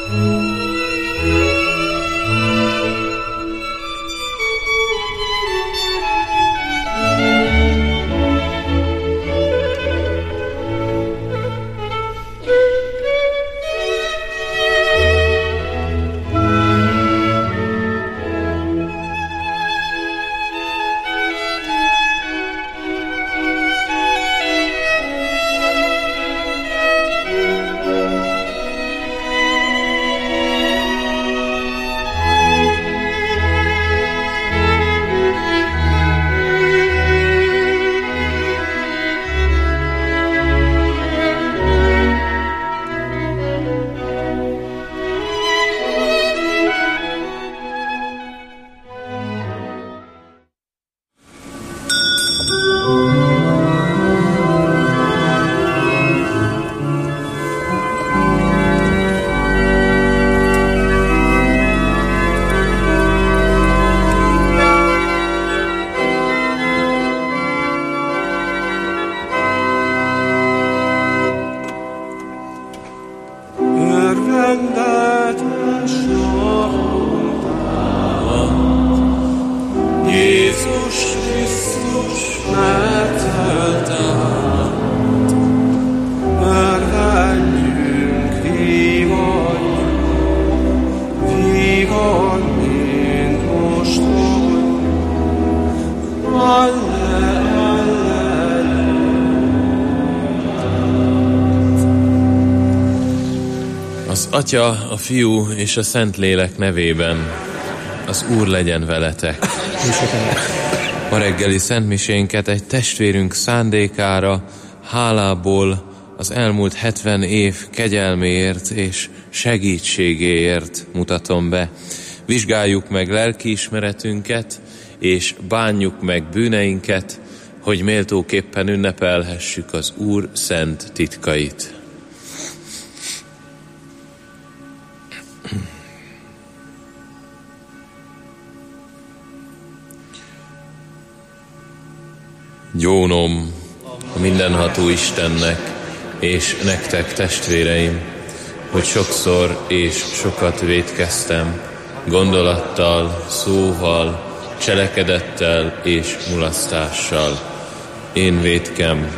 Az Atya, a Fiú és a Szentlélek nevében, az Úr legyen veletek. Ma reggeli szentmisénket egy testvérünk szándékára, hálából az elmúlt 70 év kegyelméért és segítségéért mutatom be. Vizsgáljuk meg lelkiismeretünket, és bánjuk meg bűneinket, hogy méltóképpen ünnepelhessük az Úr szent titkait. Gyónom a mindenható Istennek, és nektek, testvéreim, hogy sokszor és sokat vétkeztem, gondolattal, szóval, cselekedettel és mulasztással. Én vétkem,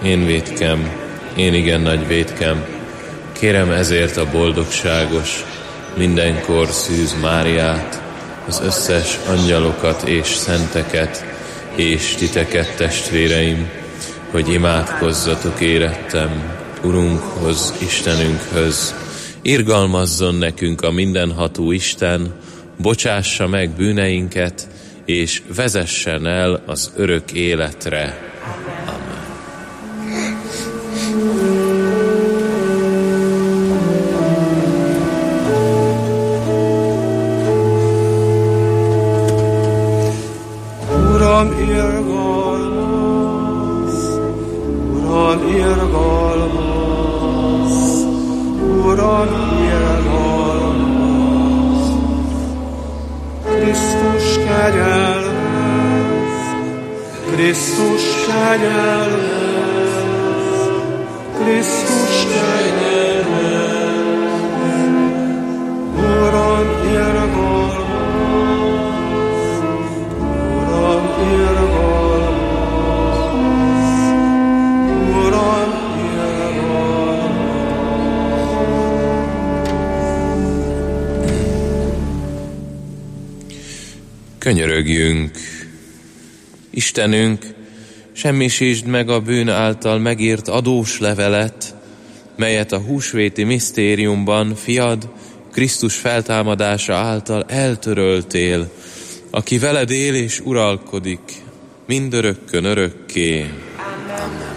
én igen nagy vétkem. Kérem ezért a boldogságos, mindenkor szűz Máriát, az összes angyalokat és szenteket, és titeket, testvéreim, hogy imádkozzatok érettem Urunkhoz, Istenünkhöz. Irgalmazzon nekünk a mindenható Isten, bocsássa meg bűneinket, és vezessen el az örök életre. Amen. Uram, irgalmaz! Uram, irgalmaz! Uram, irgalmaz! Krisztus kegyelmez! Krisztus kegyelmez! Krisztus kegyelmez! Uram, irgalmaz! Uram, irgalmaz! Uram, irgalmaz! Könyörögjünk! Istenünk, semmisítsd meg a bűn által megírt adós levelet, melyet a húsvéti misztériumban fiad Krisztus feltámadása által eltöröltél, aki veled él és uralkodik, mindörökkön örökké. Amen.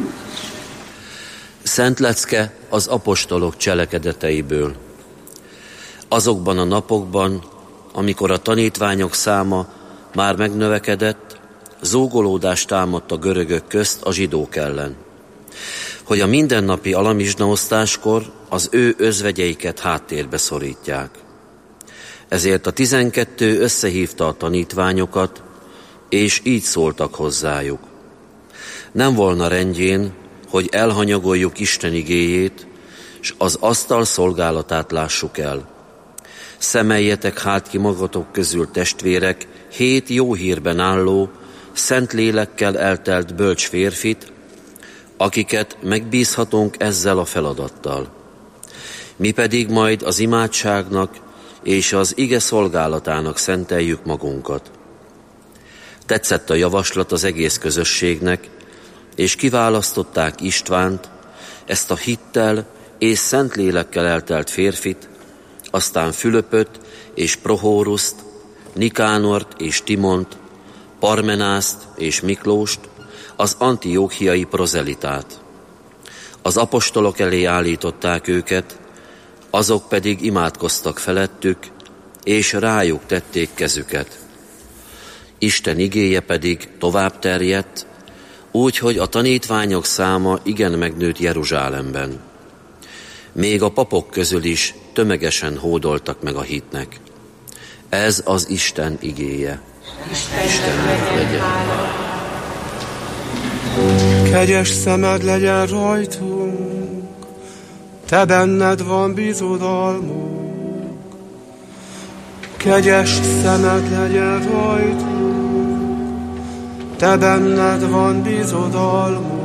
Szent lecke az apostolok cselekedeteiből. Azokban a napokban, amikor a tanítványok száma már megnövekedett, zúgolódást támadt a görögök közt a zsidók ellen, hogy a mindennapi alamizsnaosztáskor az ő özvegyeiket háttérbe szorítják. Ezért a 12 összehívta a tanítványokat, és így szóltak hozzájuk. Nem volna rendjén, hogy elhanyagoljuk Isten igéjét, s az asztal szolgálatát lássuk el. Szemeljetek hát ki magatok közül, testvérek, 7 jó hírben álló, szent lélekkel eltelt bölcs férfit, akiket megbízhatunk ezzel a feladattal. Mi pedig majd az imádságnak és az ige szolgálatának szenteljük magunkat. Tetszett a javaslat az egész közösségnek, és kiválasztották Istvánt, ezt a hittel és szent lélekkel eltelt férfit, aztán Fülöpöt és Prohóruszt, Nikánort és Timont, Parmenászt és Miklóst, az antióchiai prozelitát. Az apostolok elé állították őket, azok pedig imádkoztak felettük, és rájuk tették kezüket. Isten igéje pedig tovább terjedt, úgy, hogy a tanítványok száma igen megnőtt Jeruzsálemben. Még a papok közül is tömegesen hódoltak meg a hitnek. Ez az Isten igéje. Istennek legyen. Kegyes szemed legyen rajtunk, te benned van bizodalmunk. Kegyes szemed legyen rajtunk, te benned van bizodalmunk.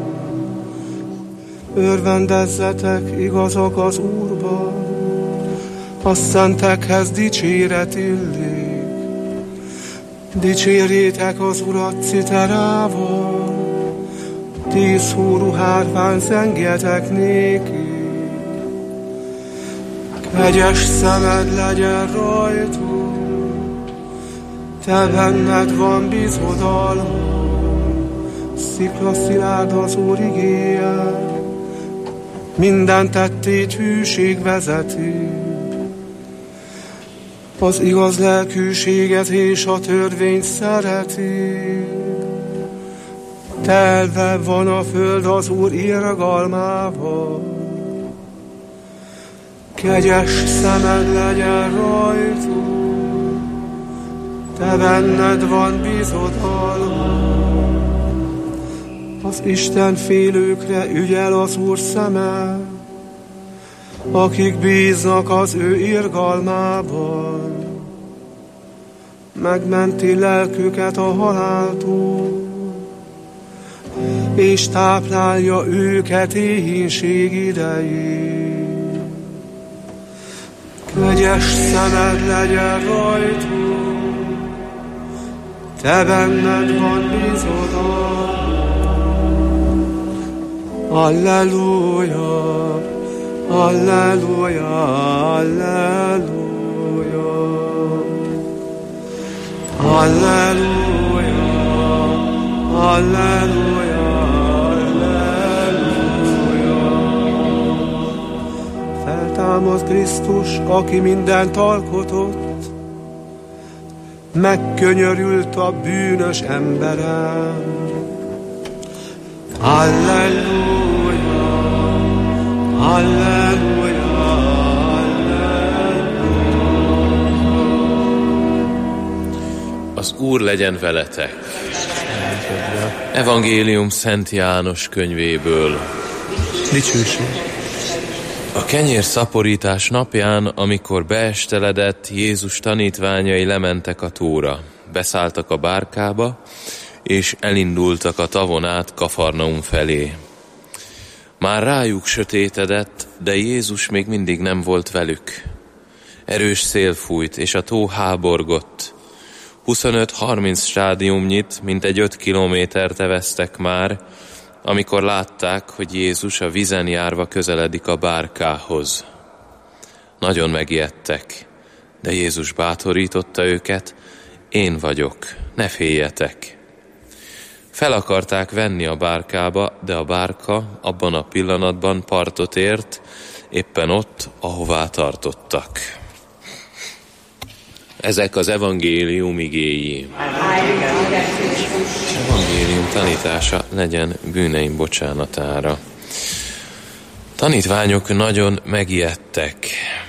Örvendezzetek igazak az Úrban, a szentekhez dicséret illik. Dicsérjétek az Urat citerával, 10 húrú hárfán zengjetek néki. Kegyes szemed legyen rajtunk, te benned van bizodalmunk. Szikla szilárd az Úr igéje, minden tettét hűség vezeti. Az igaz lelkűséget és a törvényt szereti. Telve van a föld az Úr irgalmával. Kegyes szemed legyen rajtunk, te benned van bizodalmunk. Az Isten félőkre ügyel az Úr szeme, akik bíznak az ő irgalmában. Megmenti lelküket a haláltól, és táplálja őket éhínség idején. Kegyes szemed legyen rajtunk, te benned van bizodalmunk. Alleluja, alleluja, alleluja. Alleluja, alleluja, alleluja. Feltámad Krisztus, aki mindent alkotott, megkönyörült a bűnös emberen. Alleluja, alleluja, alleluja. Az Úr legyen veletek. Evangélium Szent János könyvéből. Dicsőség. A kenyérszaporítás napján, amikor beesteledett, Jézus tanítványai lementek a tóra. Beszálltak a bárkába, és elindultak a tavon át Kafarnaum felé. Már rájuk sötétedett, de Jézus még mindig nem volt velük. Erős szél fújt, és a tó háborgott. 25-30 stádiumnyit, mintegy 5 kilométert eveztek már, amikor látták, hogy Jézus a vízen járva közeledik a bárkához. Nagyon megijedtek, de Jézus bátorította őket: én vagyok, ne féljetek. Fel akarták venni a bárkába, de a bárka abban a pillanatban partot ért, éppen ott, ahová tartottak. Ezek az evangélium igéi. Evangélium tanítása legyen bűneim bocsánatára. Tanítványok nagyon megijedtek.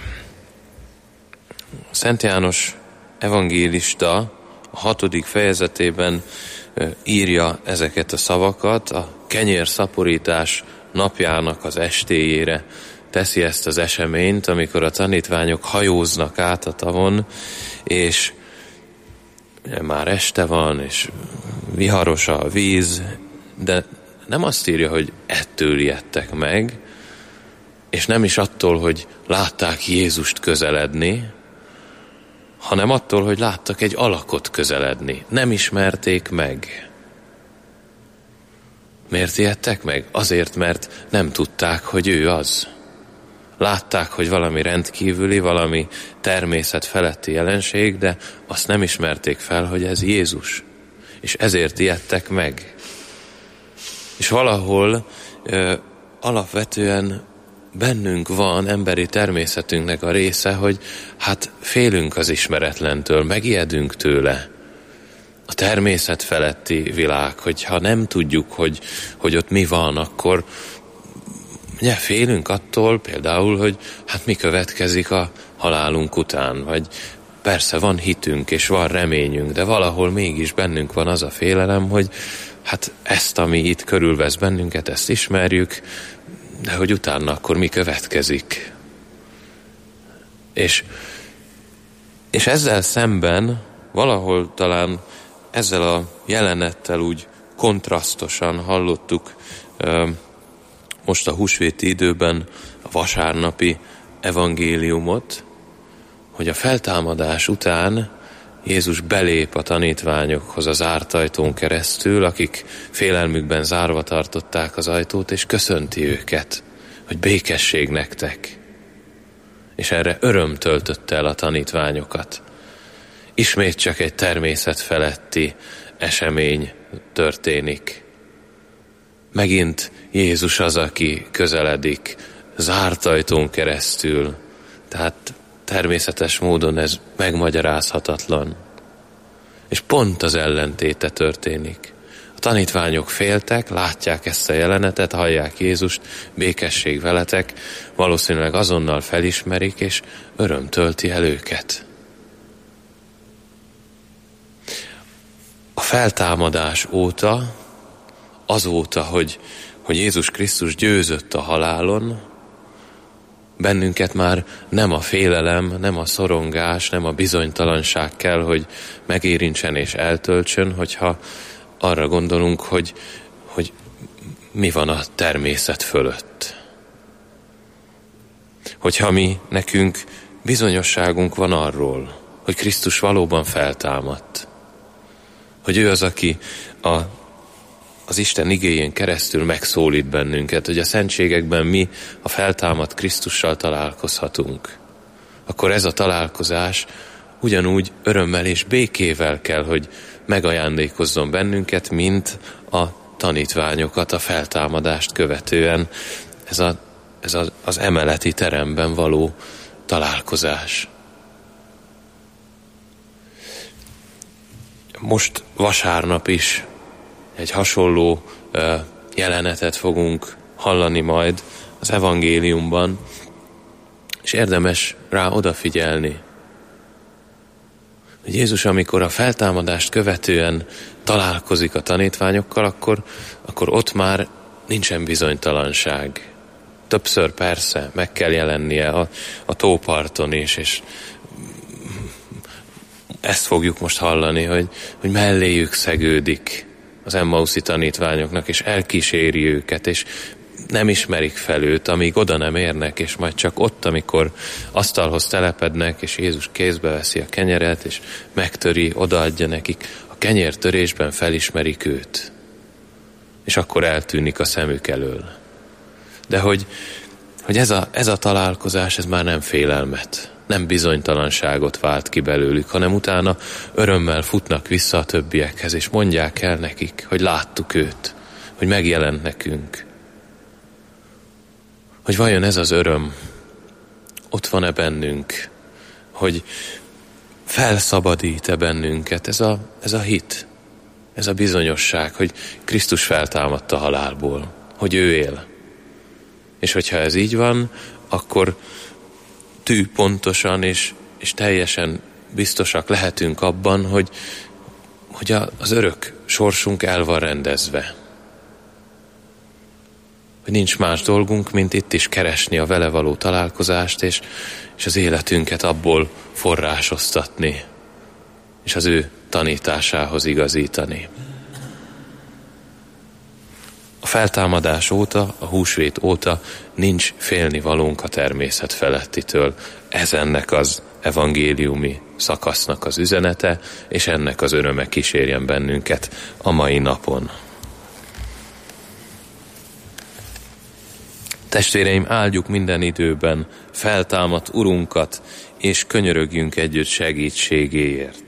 Szent János evangélista a 6. fejezetében írja ezeket a szavakat a kenyérszaporítás napjának az estéjére, teszi ezt az eseményt, amikor a tanítványok hajóznak át a tavon, és már este van, és viharos a víz, de nem azt írja, hogy ettől ijedtek meg, és nem is attól, hogy látták Jézust közeledni, hanem attól, hogy láttak egy alakot közeledni. Nem ismerték meg. Miért ijedtek meg? Azért, mert nem tudták, hogy ő az. Látták, hogy valami rendkívüli, valami természet feletti jelenség, de azt nem ismerték fel, hogy ez Jézus. És ezért ijedtek meg. És valahol alapvetően bennünk van, emberi természetünknek a része, hogy hát félünk az ismeretlentől, megijedünk tőle. A természet feletti világ, hogyha nem tudjuk, hogy ott mi van, akkor ugye, félünk attól például, hogy hát mi következik a halálunk után, vagy persze van hitünk és van reményünk, de valahol mégis bennünk van az a félelem, hogy hát ezt, ami itt körülvesz bennünket, ezt ismerjük, de hogy utána akkor mi következik. És ezzel szemben valahol talán ezzel a jelenettel úgy kontrasztosan hallottuk most a húsvéti időben a vasárnapi evangéliumot, hogy a feltámadás után Jézus belép a tanítványokhoz az zárt ajtón keresztül, akik félelmükben zárva tartották az ajtót, és köszönti őket, hogy békesség nektek. És erre öröm töltötte el a tanítványokat. Ismét csak egy természet feletti esemény történik. Megint Jézus az, aki közeledik, zárt ajtón keresztül, tehát természetes módon ez megmagyarázhatatlan. És pont az ellentéte történik. A tanítványok féltek, látják ezt a jelenetet, hallják Jézust, békesség veletek, valószínűleg azonnal felismerik, és öröm tölti el őket. A feltámadás óta, azóta, hogy Jézus Krisztus győzött a halálon, bennünket már nem a félelem, nem a szorongás, nem a bizonytalanság kell, hogy megérintsen és eltöltsön, hogyha arra gondolunk, hogy mi van a természet fölött. Hogyha nekünk bizonyosságunk van arról, hogy Krisztus valóban feltámadt, hogy ő az, aki az Isten igéjén keresztül megszólít bennünket, hogy a szentségekben mi a feltámadt Krisztussal találkozhatunk, akkor ez a találkozás ugyanúgy örömmel és békével kell, hogy megajándékozzon bennünket, mint a tanítványokat a feltámadást követően. Ez az emeleti teremben való találkozás. Most vasárnap is egy hasonló jelenetet fogunk hallani majd az evangéliumban, és érdemes rá odafigyelni, hogy Jézus, amikor a feltámadást követően találkozik a tanítványokkal, akkor ott már nincsen bizonytalanság. Többször persze meg kell jelennie a tóparton is, és ezt fogjuk most hallani, hogy melléjük szegődik az Emmauszi tanítványoknak, és elkíséri őket, és nem ismerik fel őt, amíg oda nem érnek, és majd csak ott, amikor asztalhoz telepednek, és Jézus kézbe veszi a kenyeret, és megtöri, odaadja nekik, a kenyértörésben felismerik őt. És akkor eltűnik a szemük elől. De hogy ez a találkozás, ez már nem félelmet, nem bizonytalanságot vált ki belőlük, hanem utána örömmel futnak vissza a többiekhez, és mondják el nekik, hogy láttuk őt, hogy megjelent nekünk. Hogy vajon ez az öröm ott van-e bennünk, hogy felszabadít-e bennünket ez a hit, ez a bizonyosság, hogy Krisztus feltámadt a halálból, hogy ő él. És hogyha ez így van, akkor tűpontosan és teljesen biztosak lehetünk abban, hogy az örök sorsunk el van rendezve. hogy nincs más dolgunk, mint itt is keresni a vele való találkozást, és az életünket abból forrásoztatni, és az ő tanításához igazítani. A feltámadás óta, a húsvét óta nincs félnivalónk a természet felettitől. Ez ennek az evangéliumi szakasznak az üzenete, és ennek az öröme kísérjen bennünket a mai napon. Testvéreim, áldjuk minden időben feltámadt Urunkat, és könyörögjünk együtt segítségéért.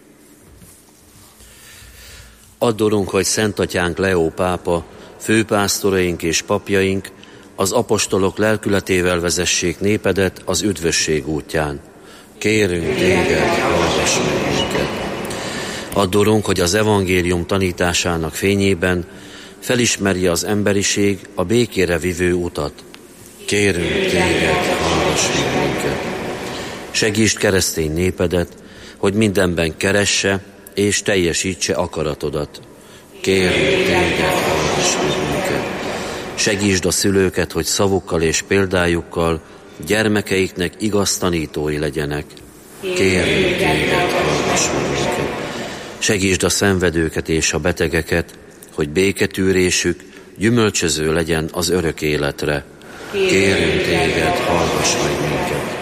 Add, Urunk, hogy Szent Atyánk Leó pápa, főpásztoraink és papjaink az apostolok lelkületével vezessék népedet az üdvösség útján. Kérünk téged, hallgass meg minket. Add, Urunk, hogy az evangélium tanításának fényében felismerje az emberiség a békére vivő utat. Kérünk téged, hallgass meg minket. Segítsd keresztény népedet, hogy mindenben keresse és teljesítse akaratodat. Kérünk téged, hallgass meg minket. Segítsd a szülőket, hogy szavukkal és példájukkal gyermekeiknek igaz tanítói legyenek. Kérünk téged, hallgass meg minket. Segítsd a szenvedőket és a betegeket, hogy béketűrésük gyümölcsöző legyen az örök életre. Kérünk téged, hallgass meg minket.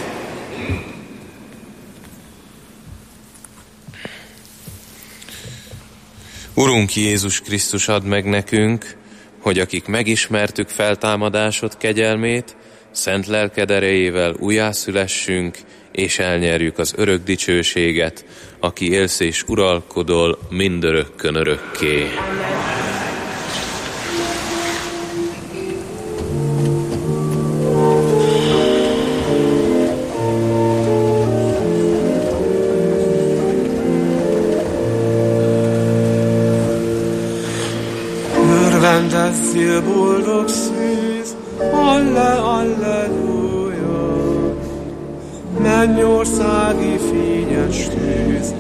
Urunk Jézus Krisztus, add meg nekünk, hogy akik megismertük feltámadásod kegyelmét, szent lelked erejével újjászülessünk, és elnyerjük az örök dicsőséget, aki élsz és uralkodol mindörökkön örökké. Örvendezzél, boldog szűz, alleluja! Mennyországi fényes tűz,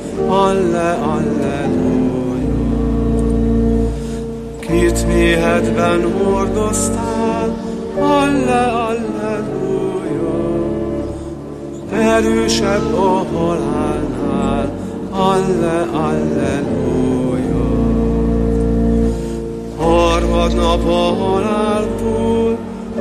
alleluja! Kit méhedben hordoztál, alleluja! Erősebb a halálnál, alleluja! Harmadnap a halálból,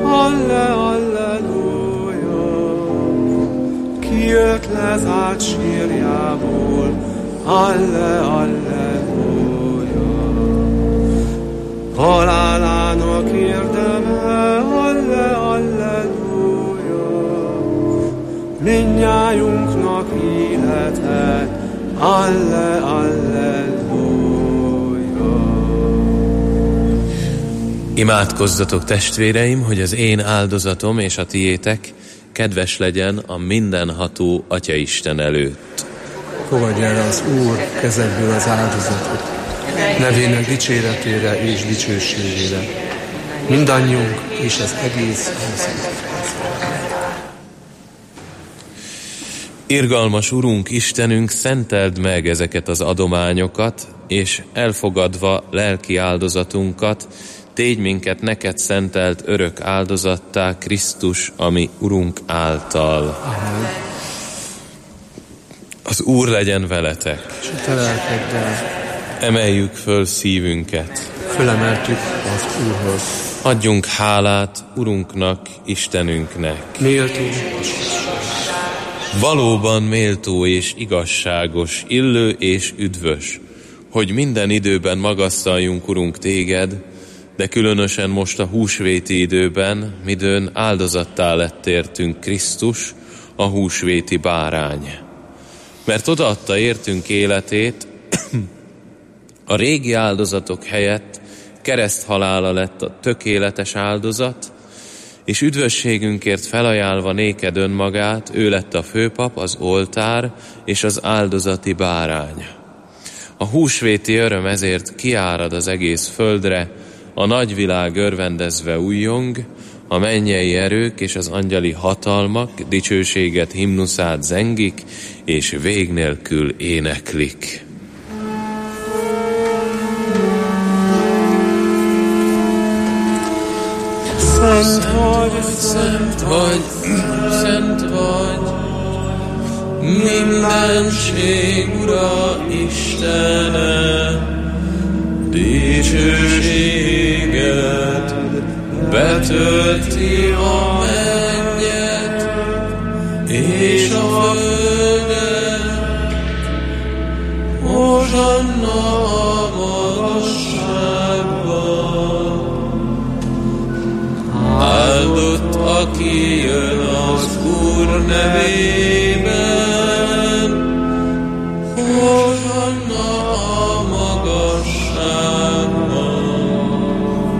alleluja! Kijött lezárt sírjából, alleluja! Halálának érdeme, alleluja! Mindnyájunknak élete, alleluja! Imádkozzatok, testvéreim, hogy az én áldozatom és a tiétek kedves legyen a mindenható Atyaisten előtt. Fogadj el az Úr kezedből az áldozatot, nevének dicséretére és dicsőségére. Mindannyiunk és az egész ország. Irgalmas Urunk, Istenünk, szenteld meg ezeket az adományokat, és elfogadva lelki áldozatunkat, tégy minket neked szentelt örök áldozattá Krisztus, ami Urunk által. Amen. Az Úr legyen veletek. És a te lelkeddel. Emeljük föl szívünket. Fölemeltük az Úrhoz. Adjunk hálát Urunknak, Istenünknek. Méltó. Valóban méltó és igazságos, illő és üdvös, hogy minden időben magasztaljunk, Urunk, téged, de különösen most a húsvéti időben, midőn áldozattá lett értünk Krisztus, a húsvéti bárány. Mert odaadta értünk életét, a régi áldozatok helyett kereszthalála lett a tökéletes áldozat, és üdvösségünkért felajánlva néked önmagát, ő lett a főpap, az oltár és az áldozati bárány. A húsvéti öröm ezért kiárad az egész földre, a nagyvilág örvendezve újjong, a mennyei erők és az angyali hatalmak dicsőséget himnuszát zengik, és vég nélkül éneklik. szent vagy, mindenség Ura Istene, dicsőséget betölti a mennyet és a földet. Hozsanna a magasságban, áldott, aki jön az Úr nevében, hozsanna a magasságban.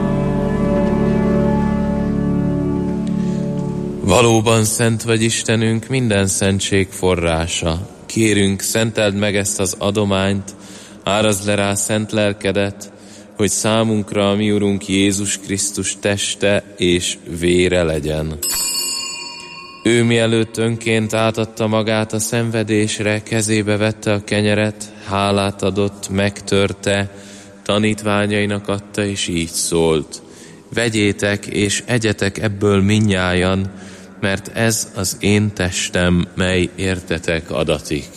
Valóban szent vagy Istenünk, minden szentség forrása. Kérünk, szenteld meg ezt az adományt, árazd le rá szent lelkedet, hogy számunkra a mi Urunk Jézus Krisztus teste és vére legyen. Ő mielőtt önként átadta magát a szenvedésre, kezébe vette a kenyeret, hálát adott, megtörte, tanítványainak adta, és így szólt: vegyétek és egyetek ebből mindnyájan, mert ez az én testem, mely értetek adatik.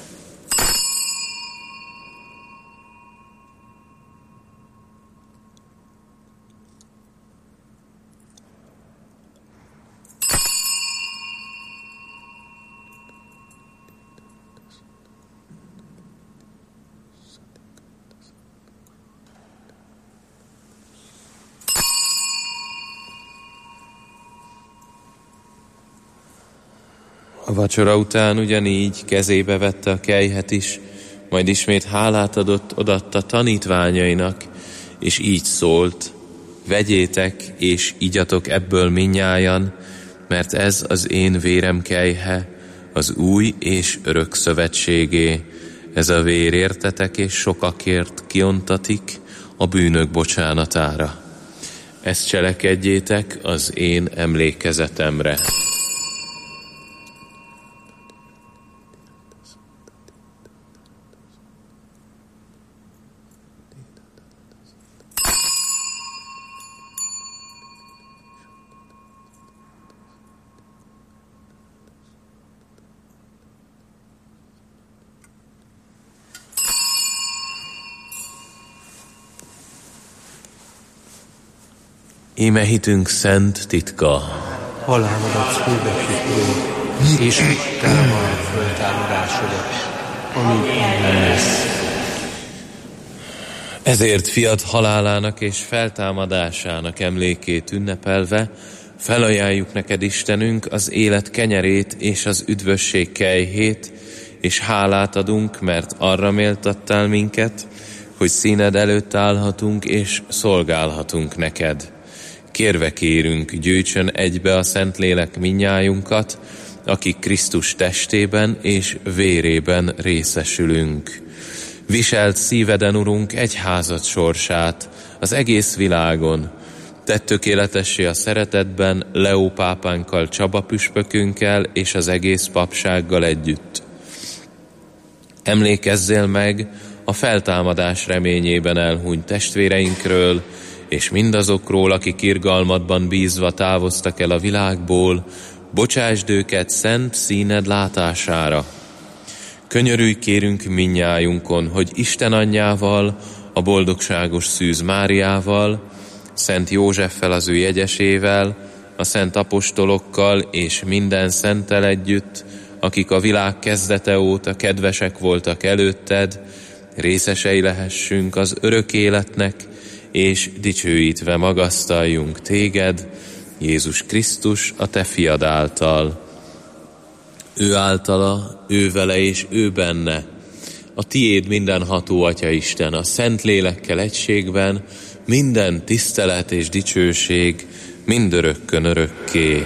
A vacsora után ugyanígy kezébe vette a kelyhet is, majd ismét hálát adott, odaadta tanítványainak, és így szólt: vegyétek és igyatok ebből mindnyájan, mert ez az én vérem kelyhe, az új és örök szövetségé. Ez a vér értetek és sokakért kiontatik a bűnök bocsánatára. Ezt cselekedjétek az én emlékezetemre. Íme hitünk szent titka. Halálodat hirdetjük, Urunk, és hittel van föltámadásodat, amíg nem lesz. Ezért fiad halálának és feltámadásának emlékét ünnepelve felajánljuk neked, Istenünk, az élet kenyerét és az üdvösség kelyhét, és hálát adunk, mert arra méltattál minket, hogy színed előtt állhatunk és szolgálhatunk neked. Kérve kérünk, gyűjtsön egybe a Szentlélek mindnyájunkat, akik Krisztus testében és vérében részesülünk. Viselt szíveden, Urunk, egyházad sorsát az egész világon. Tedd tökéletessé a szeretetben Leó pápánkkal, Csaba püspökünkkel és az egész papsággal együtt. Emlékezzél meg a feltámadás reményében elhunyt testvéreinkről, és mindazokról, akik irgalmadban bízva távoztak el a világból, bocsásd őket szent színed látására. Könyörülj kérünk mindnyájunkon, hogy Isten anyjával, a boldogságos Szűz Máriával, Szent Józseffel az ő jegyesével, a szent apostolokkal és minden szenttel együtt, akik a világ kezdete óta kedvesek voltak előtted, részesei lehessünk az örök életnek, és dicsőítve magasztaljunk téged, Jézus Krisztus, a te fiad által. Ő általa, ő vele és ő benne, a tiéd mindenható Atya Isten, a Szent Lélekkel egységben, minden tisztelet és dicsőség mindörökkön örökké.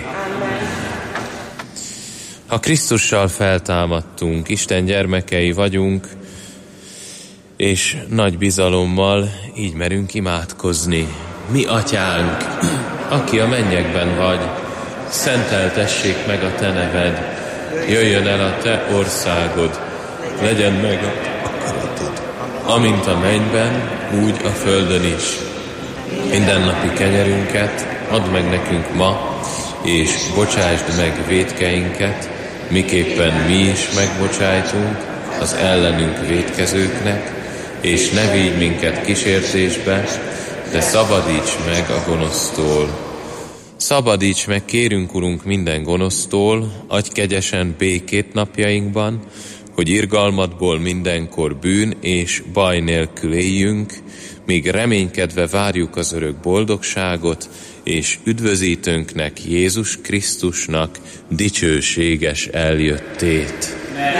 Ha Krisztussal feltámadtunk, Isten gyermekei vagyunk, és nagy bizalommal így merünk imádkozni. Mi Atyánk, aki a mennyekben vagy, szenteltessék meg a te neved, jöjjön el a te országod, legyen meg akaratod, amint a mennyben, úgy a földön is. Mindennapi kenyerünket add meg nekünk ma, és bocsásd meg vétkeinket, miképpen mi is megbocsájtunk az ellenünk vétkezőknek, és ne vigy minket kísértésbe, de szabadíts meg a gonosztól. Szabadíts meg, kérünk, Urunk, minden gonosztól, adj kegyesen békét napjainkban, hogy irgalmadból mindenkor bűn és baj nélkül éljünk, míg reménykedve várjuk az örök boldogságot, és üdvözítőnknek, Jézus Krisztusnak dicsőséges eljöttét.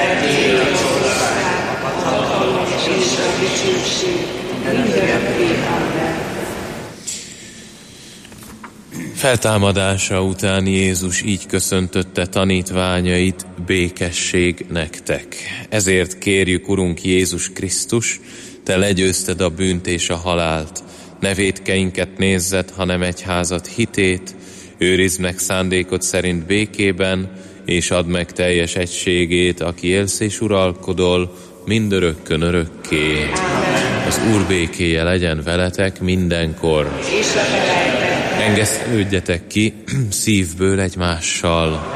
Feltámadása után Jézus így köszöntötte tanítványait: békesség nektek. Ezért kérjük, Urunk Jézus Krisztus, Te legyőzted a bűnt és a halált. Ne vétkeinket nézzed, hanem egyházad hitét, őrizd meg szándékod szerint békében, és add meg teljes egységét, aki élsz és uralkodol mindörökkön örökké. Az Úr békéje legyen veletek mindenkor. Engesztődjetek ki szívből egymással.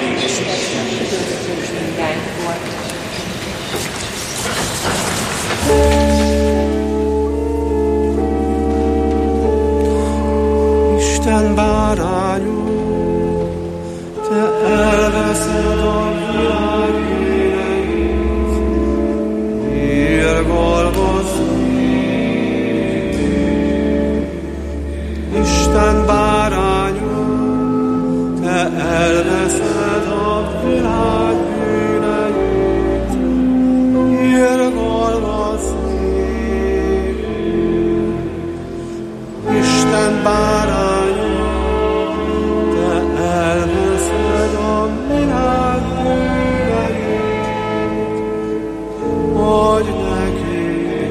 Isten bárányom, Te elveszed a világ életét, irgalmaz néked. Isten bárányom, Te elveszed a világ bűneit, irgalmaz néked. Isten bárányom, elveszed a világ bűneit, adj neki.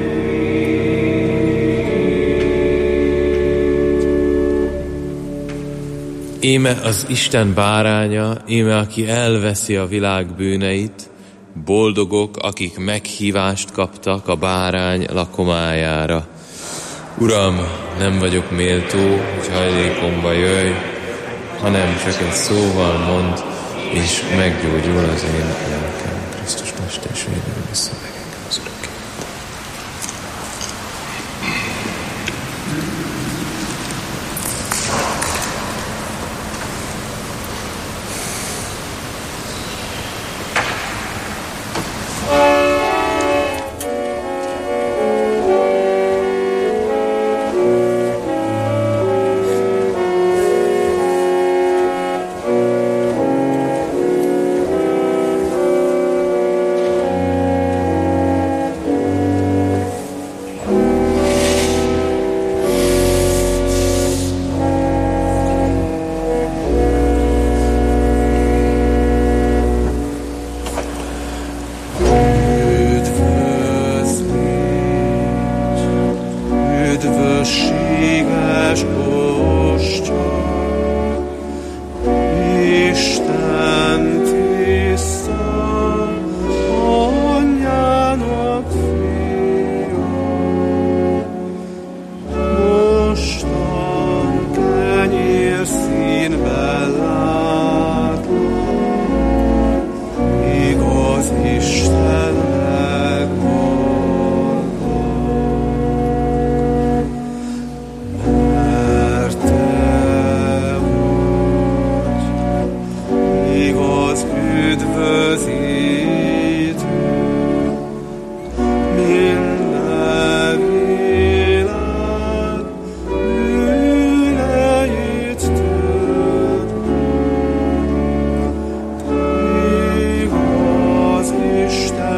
Íme az Isten báránya, íme aki elveszi a világ bűneit, boldogok, akik meghívást kaptak a bárány lakomájára. Uram, nem vagyok méltó, hogy hajlékomba jöjj, hanem csak egy szóval mondd, és meggyógyul az én lelkem. Krisztus mesterségével visszamegyek az örökké. Isten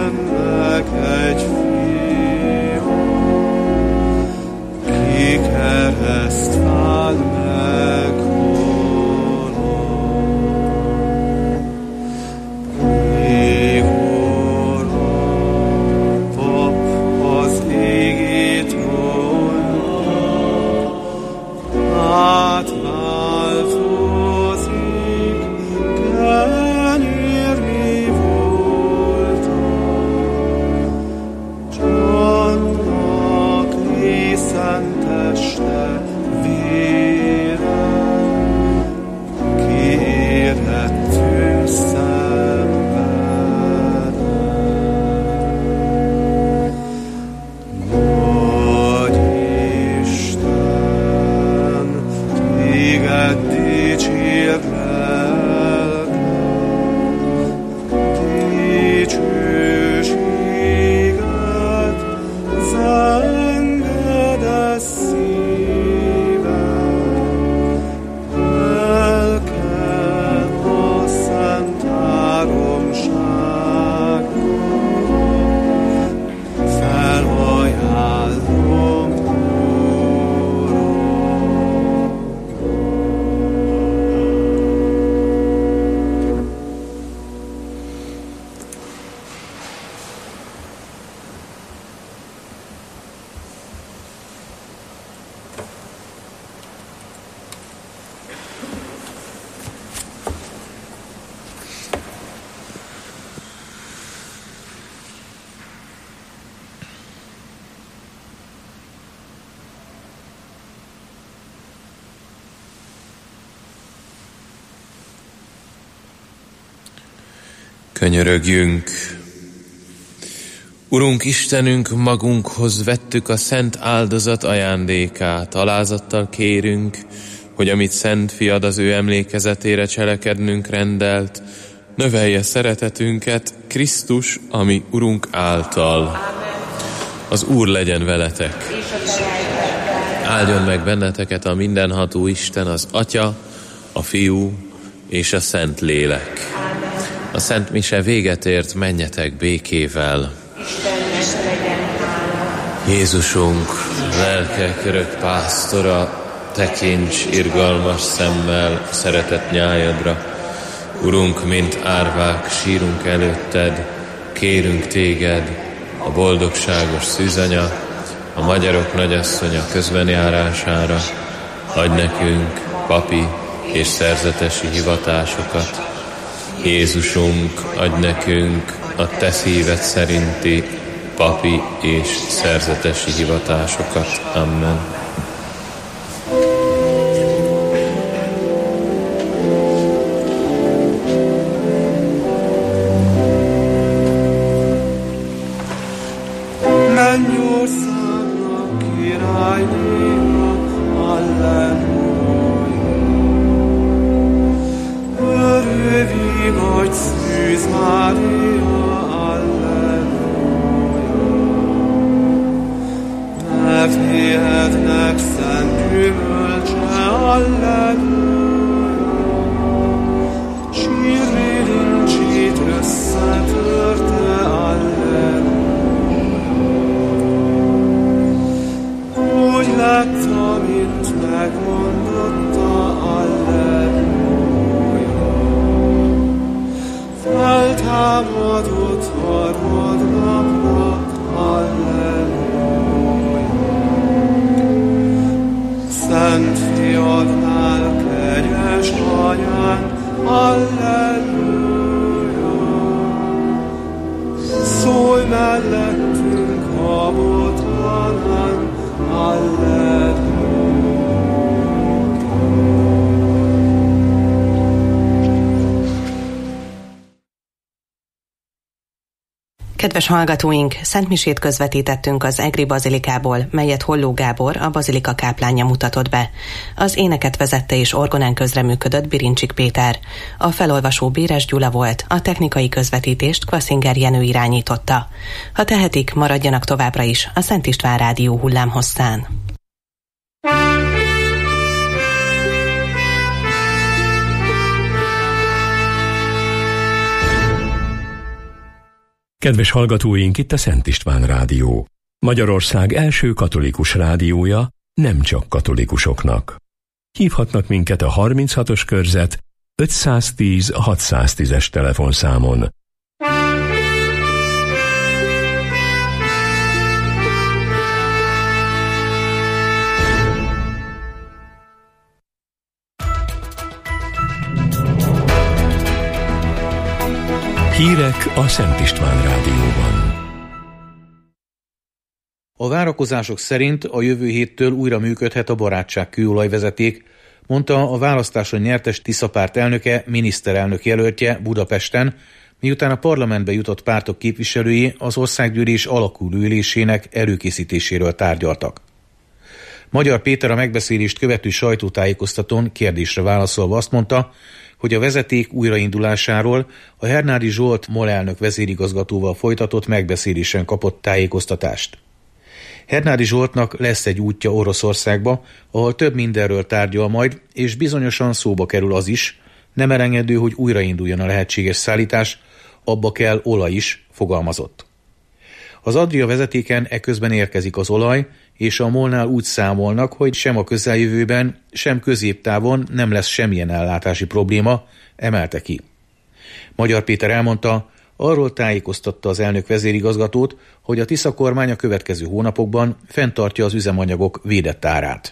Könyörögjünk! Urunk Istenünk, magunkhoz vettük a szent áldozat ajándékát. Alázattal kérünk, hogy amit szent fiad az ő emlékezetére cselekednünk rendelt, növelje szeretetünket Krisztus, ami Urunk által. Az Úr legyen veletek! Áldjon meg benneteket a mindenható Isten, az Atya, a Fiú és a Szent Lélek. A Szent Mise véget ért, menjetek békével. Jézusunk, lelkek örök pásztora, tekints irgalmas szemmel szeretett nyájadra. Urunk, mint árvák sírunk előtted, kérünk téged, a boldogságos szűzanya, a magyarok nagyasszonya közbenjárására, adj nekünk papi és szerzetesi hivatásokat. Jézusunk, adj nekünk a te szíved szerinti papi és szerzetesi hivatásokat. Amen. Mennyországnak királynénak, halleluja. Örövi vagy Szűz Mária, halleluja. Ne félhetnek szent gyümölcse, halleluja. Sírvélincsét összetörte, halleluja. Úgy lett, amint megmondotta, alleluja. Feltámadott harmadnapra, alleluja. Szent fiadnál, kegyes anyán, alleluja. Szólj mellettünk a botlanán, Kedves hallgatóink, szentmisét közvetítettünk az Egri bazilikából, melyet Holló Gábor, a bazilika káplánja mutatott be. Az éneket vezette és orgonán közreműködött Birincsik Péter. A felolvasó Béres Gyula volt, a technikai közvetítést Kvaszinger Jenő irányította. Ha tehetik, maradjanak továbbra is a Szent István Rádió hullámhosszán. Kedves hallgatóink, itt a Szent István Rádió. Magyarország első katolikus rádiója, nem csak katolikusoknak. Hívhatnak minket a 36-os körzet 510 610-es telefonszámon. Hírek a Szent István Rádióban. A várakozások szerint a jövő héttől újra működhet a barátság kőolajvezeték, mondta a választáson nyertes Tisza párt elnöke, miniszterelnök jelöltje Budapesten, miután a parlamentbe jutott pártok képviselői az országgyűlés alakuló ülésének előkészítéséről tárgyaltak. Magyar Péter a megbeszélést követő sajtótájékoztatón kérdésre válaszolva azt mondta, hogy a vezeték újraindulásáról a Hernádi Zsolt MOL elnök vezérigazgatóval folytatott megbeszélésen kapott tájékoztatást. Hernádi Zsoltnak lesz egy útja Oroszországba, ahol több mindenről tárgyal majd, és bizonyosan szóba kerül az is, nem elengedő, hogy újrainduljon a lehetséges szállítás, abba kell olaj is, fogalmazott. Az Adria vezetéken eközben érkezik az olaj, és a MOL-nál úgy számolnak, hogy sem a közeljövőben, sem középtávon nem lesz semmilyen ellátási probléma, emelte ki. Magyar Péter elmondta, arról tájékoztatta az elnök vezérigazgatót, hogy a Tisza kormány a következő hónapokban fenntartja az üzemanyagok védett árát.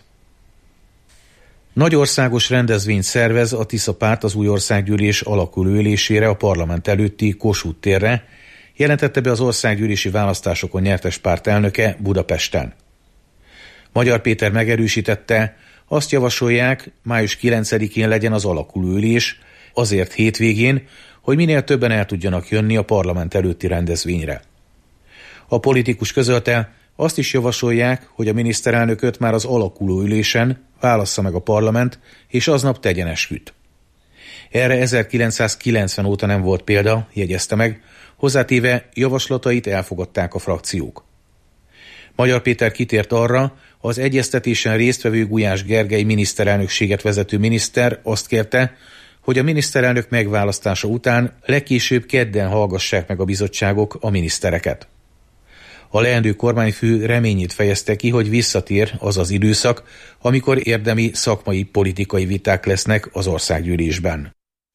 Nagy országos rendezvényt szervez a Tisza párt az új országgyűlés alakuló ülésére a parlament előtti Kossuth térre, jelentette be az országgyűlési választásokon nyertes párt elnöke Budapesten. Magyar Péter megerősítette, azt javasolják, május 9-én legyen az alakuló ülés, azért hétvégén, hogy minél többen el tudjanak jönni a parlament előtti rendezvényre. A politikus közölte, azt is javasolják, hogy a miniszterelnököt már az alakuló ülésen válassza meg a parlament, és aznap tegyen esküt. Erre 1990 óta nem volt példa, jegyezte meg, hozzátéve javaslatait elfogadták a frakciók. Magyar Péter kitért arra, az egyeztetésen résztvevő Gulyás Gergely miniszterelnökséget vezető miniszter azt kérte, hogy a miniszterelnök megválasztása után legkésőbb kedden hallgassák meg a bizottságok a minisztereket. A leendő kormányfő reményét fejezte ki, hogy visszatér az az időszak, amikor érdemi szakmai politikai viták lesznek az országgyűlésben.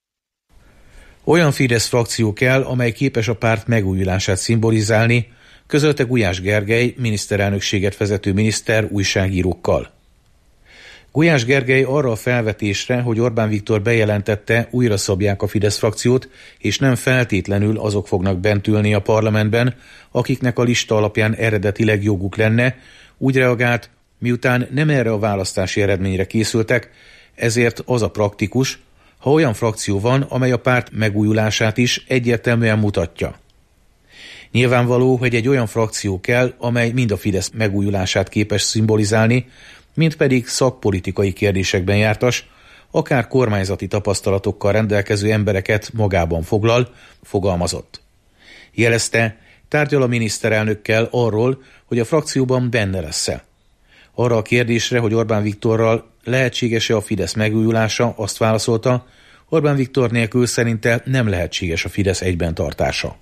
Olyan Fidesz frakció kell, amely képes a párt megújulását szimbolizálni, közölte Gulyás Gergely miniszterelnökséget vezető miniszter újságírókkal. Gulyás Gergely arra a felvetésre, hogy Orbán Viktor bejelentette, újra szabják a Fidesz frakciót, és nem feltétlenül azok fognak bent ülni a parlamentben, akiknek a lista alapján eredetileg joguk lenne, úgy reagált, miután nem erre a választási eredményre készültek, ezért az a praktikus, ha olyan frakció van, amely a párt megújulását is egyértelműen mutatja. Nyilvánvaló, hogy egy olyan frakció kell, amely mind a Fidesz megújulását képes szimbolizálni, mint pedig szakpolitikai kérdésekben jártas, akár kormányzati tapasztalatokkal rendelkező embereket magában foglal, fogalmazott. Jelezte, tárgyal a miniszterelnökkel arról, hogy a frakcióban benne lesz-e. Arra a kérdésre, hogy Orbán Viktorral lehetséges-e a Fidesz megújulása, azt válaszolta, Orbán Viktor nélkül szerinte nem lehetséges a Fidesz egyben tartása.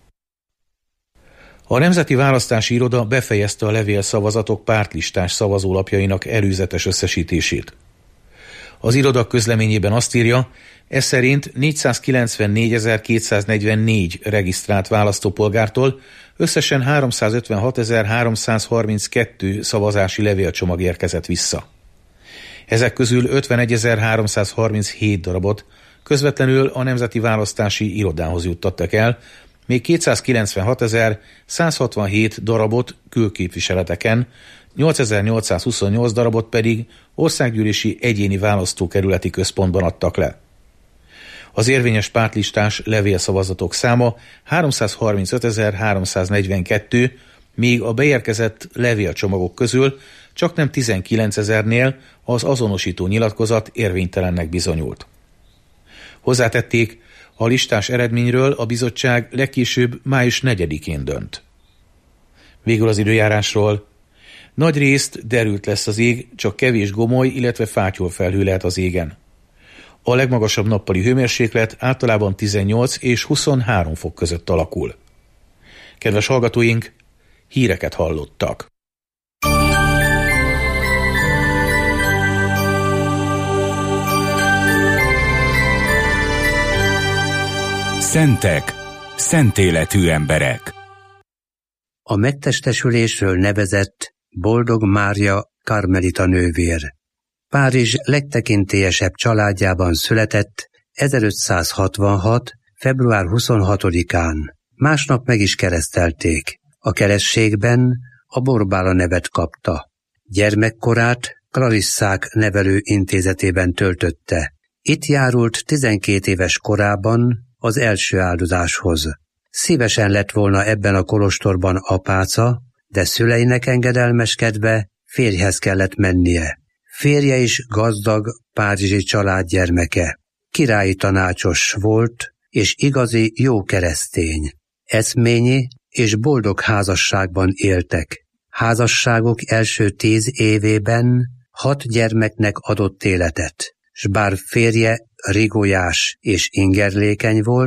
A Nemzeti Választási Iroda befejezte a levélszavazatok pártlistás szavazólapjainak előzetes összesítését. Az iroda közleményében azt írja, ez szerint 494.244 regisztrált választópolgártól összesen 356.332 szavazási levélcsomag érkezett vissza. Ezek közül 51.337 darabot közvetlenül a Nemzeti Választási Irodához juttattak el, még 296.167 darabot külképviseleteken, 8.828 darabot pedig országgyűlési egyéni választókerületi központban adtak le. Az érvényes pártlistás levélszavazatok száma 335.342, míg a beérkezett levélcsomagok közül csaknem 19.000-nél az azonosító nyilatkozat érvénytelennek bizonyult. Hozzátették, a listás eredményről a bizottság legkésőbb május 4-én dönt. Végül az időjárásról. Nagy részt derült lesz az ég, csak kevés gomoly, illetve fátyolfelhő lehet az égen. A legmagasabb nappali hőmérséklet általában 18 és 23 fok között alakul. Kedves hallgatóink, híreket hallottak. Szentek, szent életű emberek. A megtestesülésről nevezett Boldog Mária karmelita nővér Párizs legtekintélyesebb családjában született 1566. február 26-án. Másnap meg is keresztelték. A keresztségben a Borbála nevet kapta. Gyermekkorát Klarisszák nevelő intézetében töltötte. Itt járult 12 éves korában az első áldozáshoz. Szívesen lett volna ebben a kolostorban apáca, de szüleinek engedelmeskedve férjhez kellett mennie. Férje is gazdag párizsi családgyermeke. Királyi tanácsos volt, és igazi jó keresztény. Eszményi és boldog házasságban éltek. Házasságuk első 10 évében 6 gyermeknek adott életet, s bár férje rigolyás és ingerlékeny volt,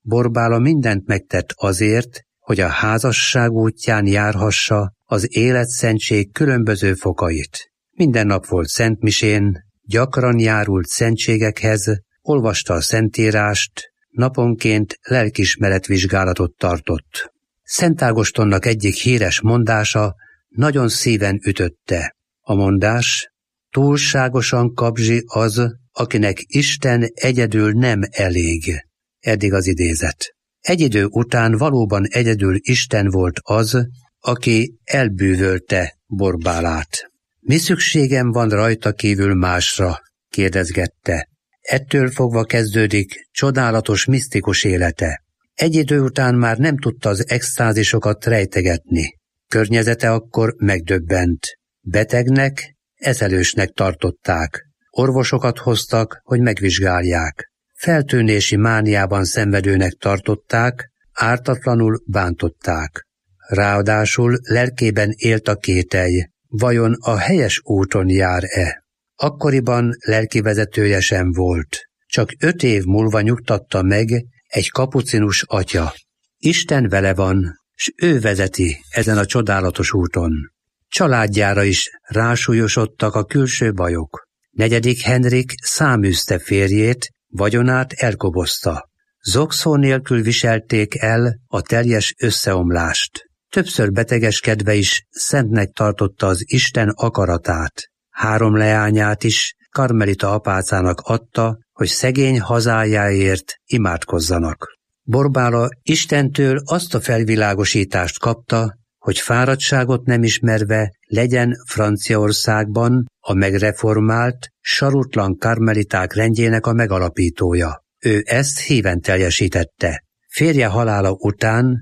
Borbála mindent megtett azért, hogy a házasság útján járhassa az életszentség különböző fokait. Minden nap volt szentmisén, gyakran járult szentségekhez, olvasta a szentírást, naponként lelkiismeretvizsgálatot tartott. Szent Ágostonnak egyik híres mondása nagyon szíven ütötte. A mondás: túlságosan kapzsi az, akinek Isten egyedül nem elég. Eddig az idézet. Egy idő után valóban egyedül Isten volt az, aki elbűvölte Borbálát. Mi szükségem van rajta kívül másra? Kérdezgette. Ettől fogva kezdődik csodálatos, misztikus élete. Egy idő után már nem tudta az extázisokat rejtegetni. Környezete akkor megdöbbent. Betegnek, eszelősnek tartották. Orvosokat hoztak, hogy megvizsgálják. Feltűnési mániában szenvedőnek tartották, ártatlanul bántották. Ráadásul lelkében élt a kételj, vajon a helyes úton jár-e? Akkoriban lelkivezetője sem volt. Csak 5 év múlva nyugtatta meg egy kapucinus atya. Isten vele van, s ő vezeti ezen a csodálatos úton. Családjára is rásúlyosodtak a külső bajok. 4. Henrik száműzte férjét, vagyonát elkobozta. Zokszó nélkül viselték el a teljes összeomlást. Többször betegeskedve is szentnek tartotta az Isten akaratát. 3 leányát is karmelita apácának adta, hogy szegény hazájáért imádkozzanak. Borbála Istentől azt a felvilágosítást kapta, hogy fáradtságot nem ismerve legyen Franciaországban a megreformált, sarutlan karmeliták rendjének a megalapítója. Ő ezt híven teljesítette. Férje halála után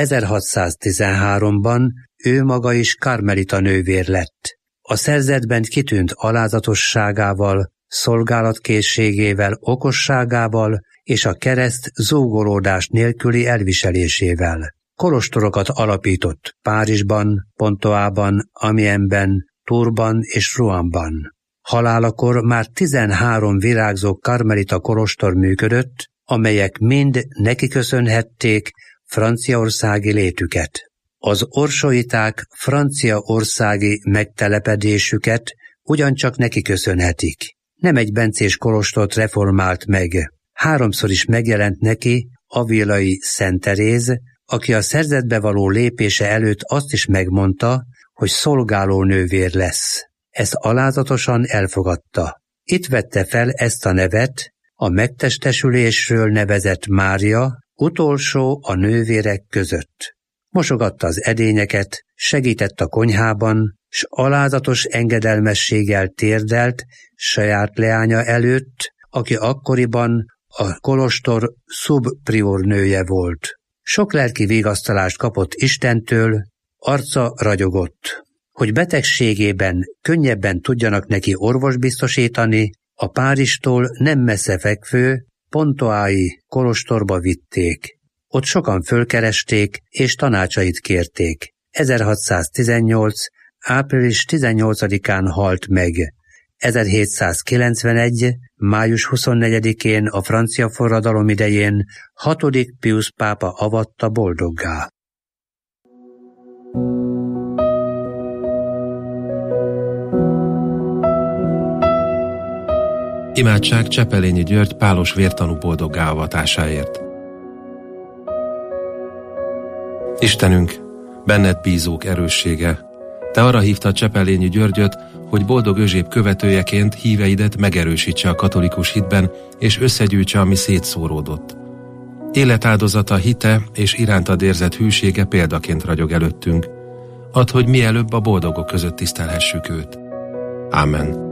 1613-ban ő maga is karmelita nővér lett. A szerzetben kitűnt alázatosságával, szolgálatkészségével, okosságával és a kereszt zúgolódás nélküli elviselésével. Kolostorokat alapított Párizsban, Pontoában, Amiensben, Tourban és Roanban. Halálakor már 13 virágzó karmelita kolostor működött, amelyek mind neki köszönhették franciaországi létüket. Az orsoiták franciaországi megtelepedésüket ugyancsak neki köszönhetik. Nem egy bencés kolostort reformált meg. 3-szor is megjelent neki avilai Szent Teréz, aki a szerzetbe való lépése előtt azt is megmondta, hogy szolgáló nővér lesz. Ezt alázatosan elfogadta. Itt vette fel ezt a nevet, a megtestesülésről nevezett Mária, utolsó a nővérek között. Mosogatta az edényeket, segített a konyhában, s alázatos engedelmességgel térdelt saját leánya előtt, aki akkoriban a kolostor szubpriornője volt. Sok lelki vigasztalást kapott Istentől, arca ragyogott. Hogy betegségében könnyebben tudjanak neki orvos biztosítani, a Párizstól nem messze fekvő pontoái kolostorba vitték. Ott sokan fölkeresték és tanácsait kérték. 1618. április 18-án halt meg. 1791. május 24-én a francia forradalom idején 6. Pius pápa avatta boldoggá. Imádság Csepelényi György pálos vértanú boldoggá avatásáért. Istenünk, benned bízók erőssége, te arra hívtad Csepelényi Györgyöt, hogy boldog Özséb követőjeként híveidet megerősítse a katolikus hitben, és összegyűjtse, ami szétszóródott. Életáldozata, hite és irántad érzett hűsége példaként ragyog előttünk. Add, hogy mielőbb a boldogok között tisztelhessük őt. Ámen.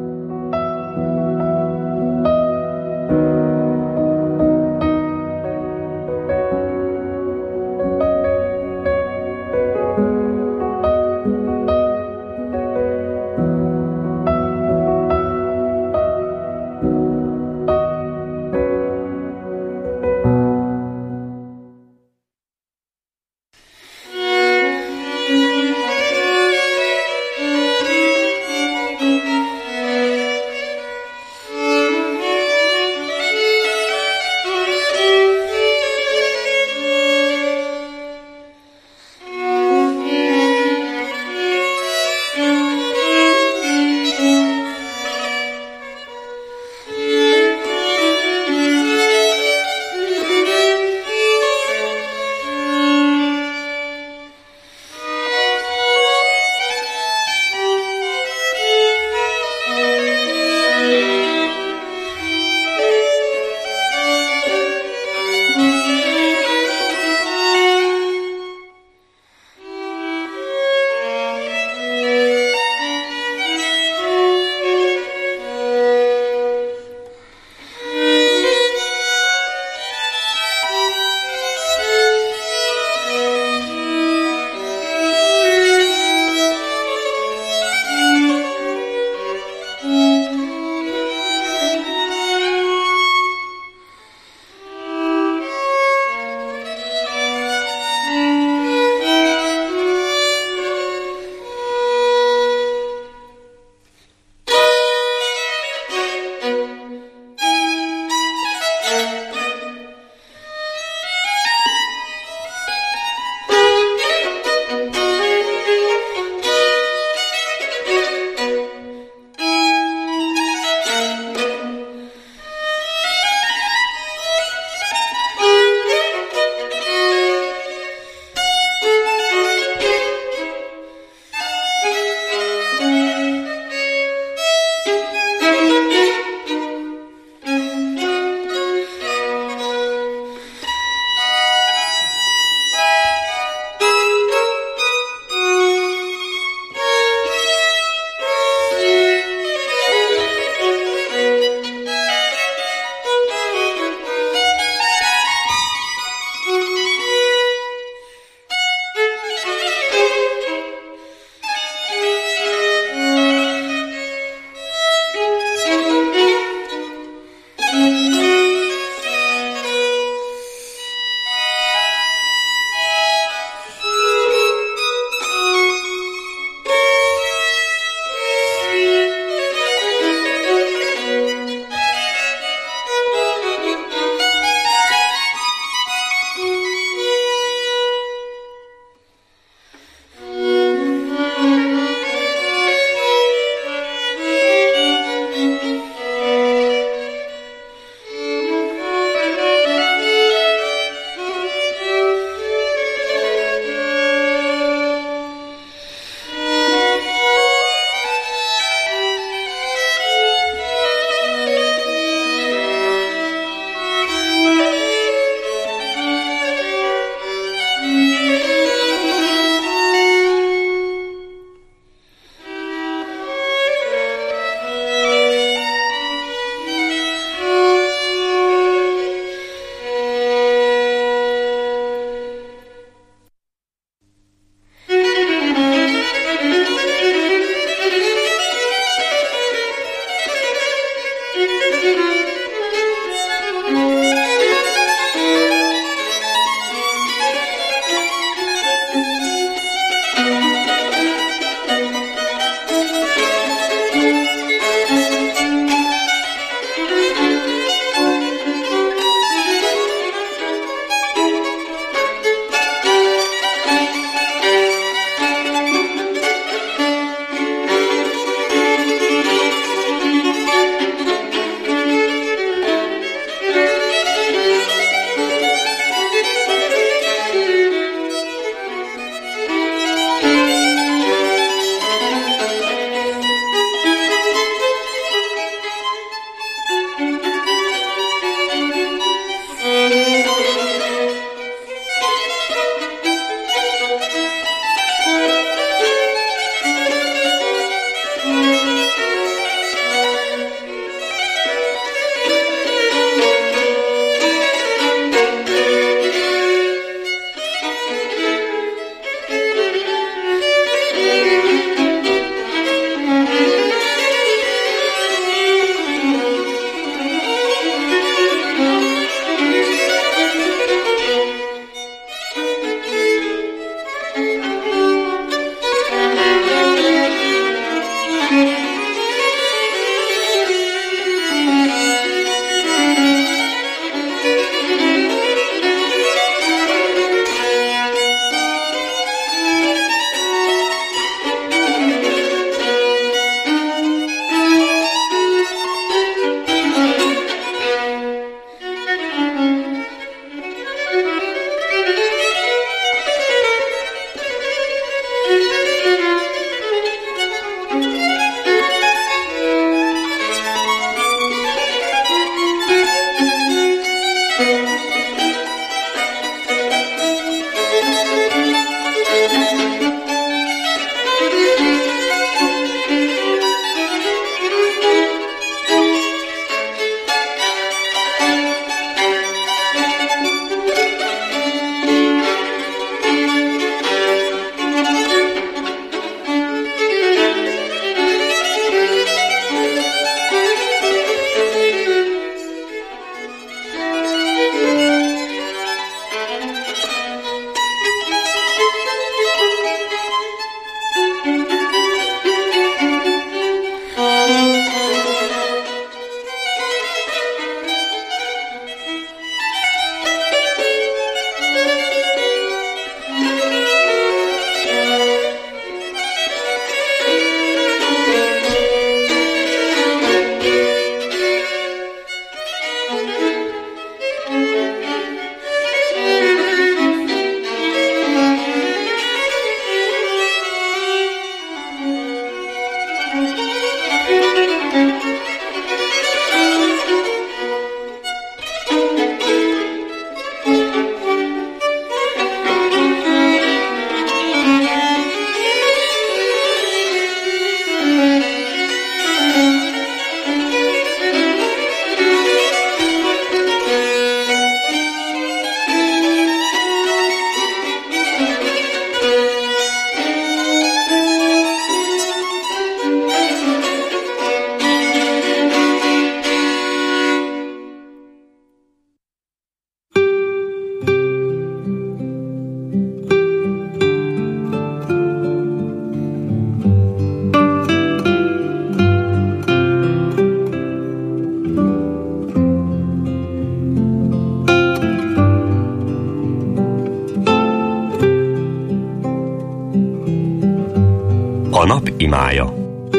A nap imája.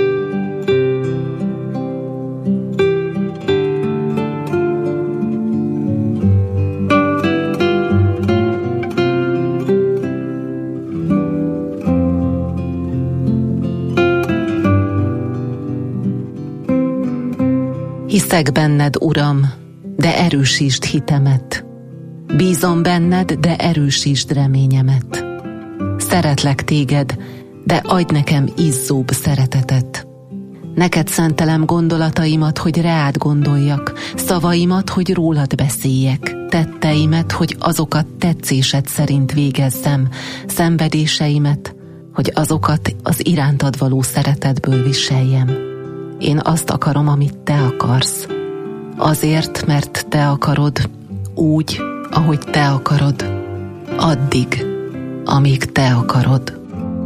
Hiszek benned, Uram, de erősítsd hitemet. Bízom benned, de erősítsd reményemet. Szeretlek téged, de adj nekem izzóbb szeretetet. Neked szentelem gondolataimat, hogy reád gondoljak, szavaimat, hogy rólad beszéljek, tetteimet, hogy azokat tetszésed szerint végezzem, szenvedéseimet, hogy azokat az irántad való szeretetből viseljem. Én azt akarom, amit te akarsz. Azért, mert te akarod, úgy, ahogy te akarod. Addig, amíg te akarod.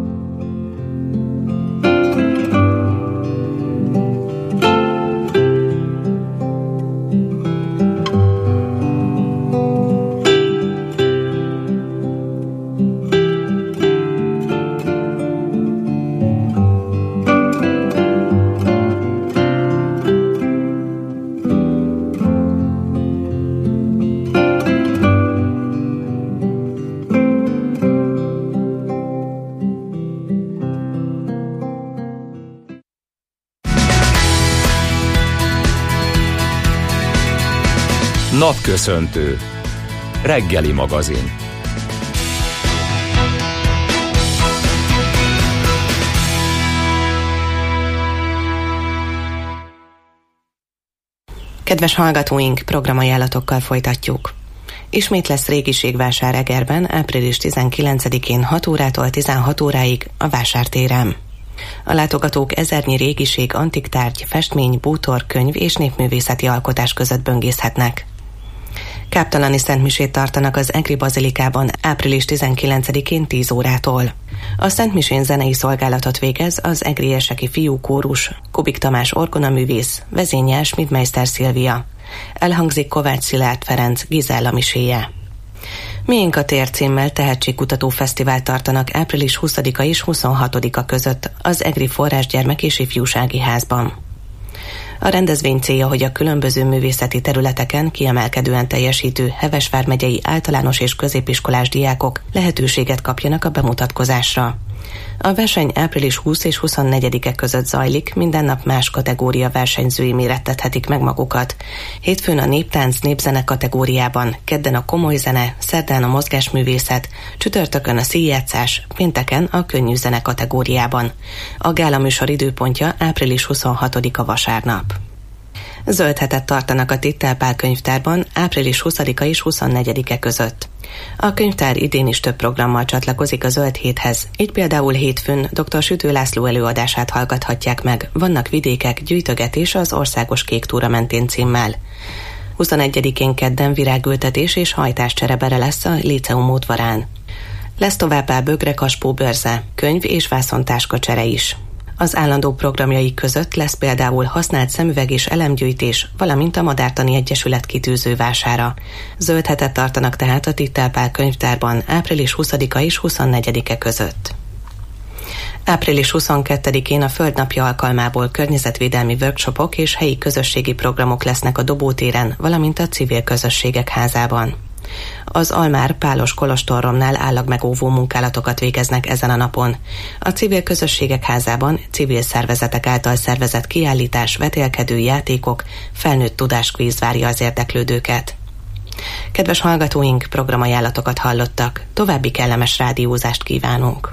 Napköszöntő. Reggeli magazin. Kedves hallgatóink, programajánlatokkal folytatjuk. Ismét lesz régiségvásár Egerben, április 19-én 6 órától 16 óráig a vásártéren. A látogatók ezernyi régiség, antik tárgy, festmény, bútor, könyv és népművészeti alkotás között böngészhetnek. Káptalani szentmisét tartanak az Egri Bazilikában április 19-én 10 órától. A szentmisén zenei szolgálatot végez az egrieseki fiúkórus, Kubik Tamás orgonaművész, vezényel Schmidmeister Szilvia. Elhangzik Kovács Szilárd Ferenc Gizella miséje. Miénk a tér címmel tehetségkutató fesztivált tartanak április 20-a és 26-a között az Egri Forrásgyermek és Ifjúsági Házban. A rendezvény célja, hogy a különböző művészeti területeken kiemelkedően teljesítő Heves vármegyei általános és középiskolás diákok lehetőséget kapjanak a bemutatkozásra. A verseny április 20 és 24-e között zajlik, minden nap más kategória versenyzői mérettethetik meg magukat. Hétfőn a néptánc, népzene kategóriában, kedden a komoly zene, szerdán a mozgásművészet, csütörtökön a színjátszás, pénteken a könnyű zene kategóriában. A gála műsor időpontja április 26-a vasárnap. Zöld hetet tartanak a Tittel Pál könyvtárban április 20-a és 24-e között. A könyvtár idén is több programmal csatlakozik a Zöld héthez, így például hétfőn dr. Sütő László előadását hallgathatják meg, Vannak vidékek, gyűjtögetés az Országos Kék Túra mentén címmel. 21-én kedden virágültetés és hajtáscserebere lesz a Líceum udvarán. Lesz továbbá bögre kaspó bőrze, könyv és vászontáska csere is. Az állandó programjaik között lesz például használt szemüveg és elemgyűjtés, valamint a Madártani Egyesület kitűző vására. Zöld hetet tartanak tehát a Tittel Pál könyvtárban április 20-a és 24-e között. Április 22-én a Földnapja alkalmából környezetvédelmi workshopok és helyi közösségi programok lesznek a Dobótéren, valamint a Civil Közösségek Házában. Az Almár Pálos kolostorromnál állagmegóvó munkálatokat végeznek ezen a napon. A Civil Közösségek Házában civil szervezetek által szervezett kiállítás, vetélkedő játékok, felnőtt tudáskvíz várja az érdeklődőket. Kedves hallgatóink, programajánlatokat hallottak. További kellemes rádiózást kívánunk.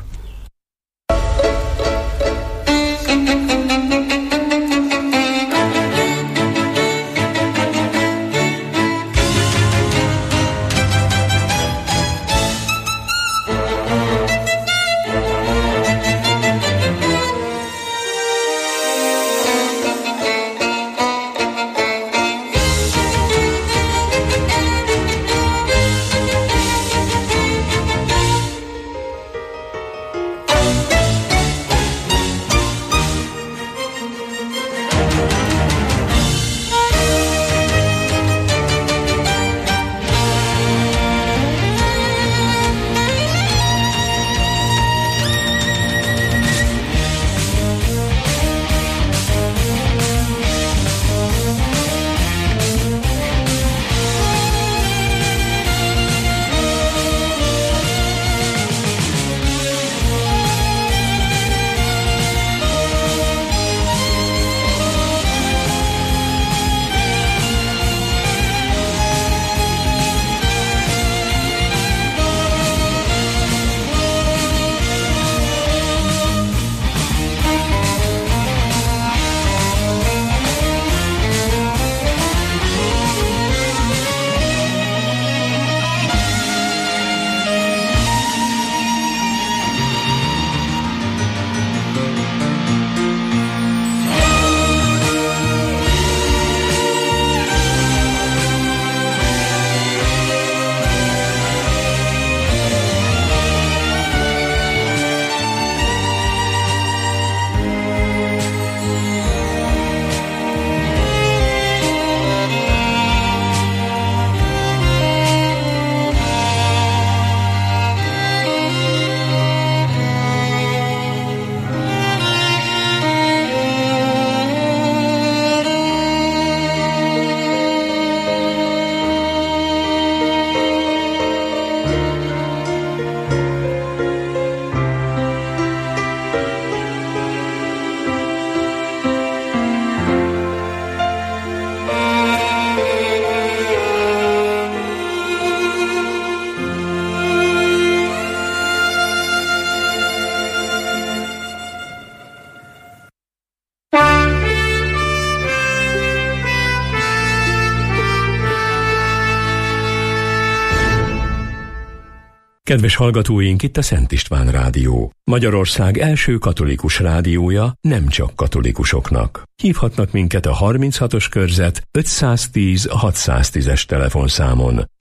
Kedves hallgatóink, itt a Szent István Rádió. Magyarország első katolikus rádiója nem csak katolikusoknak. Hívhatnak minket a 36-os körzet 510 610-es telefonszámon.